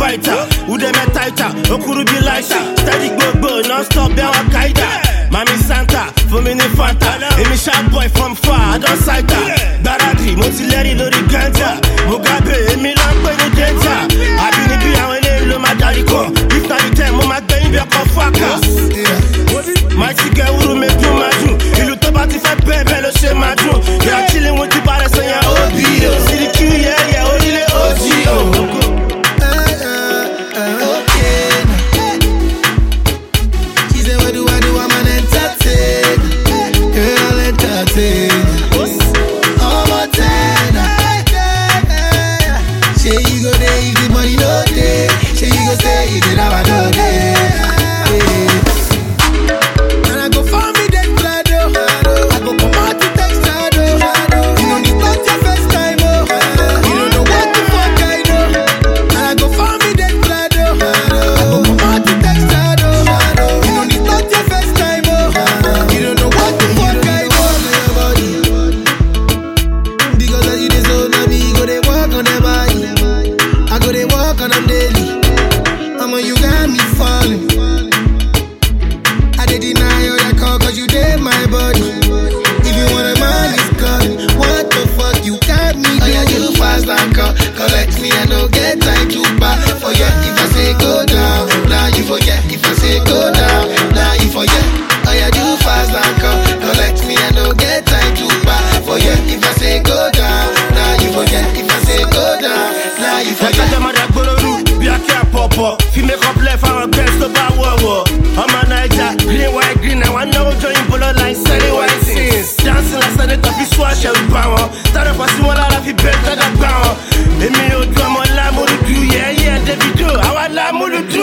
fighter. Who them a tighter? Okuru be lighter. Steady go, non-stop, be Al Qaeda. Mami Santa, for me ni Fanta. Emi sharp boy from far, I don't sight her. Baradri, Motileri, Lori Ganja. Mugabe, Emi Lampo, no danger. I been in Bia, when they look my daddy come. If not the time, Mama Gay, be a confaka. My chica, who make you madu. You look about if I pay, bello, she madu. You are chilling with the bars on your OBO. See the Q, yeah, only the OGO. Fi make up left our best about war. I'm a Niger, green, white, green. I want no join polo line, selling white scenes. Dancing like Senator, fi swash every power. Start up a small lot of better than power. Emi o do, I'm a la mudu, yeah, David do. I want la mudu.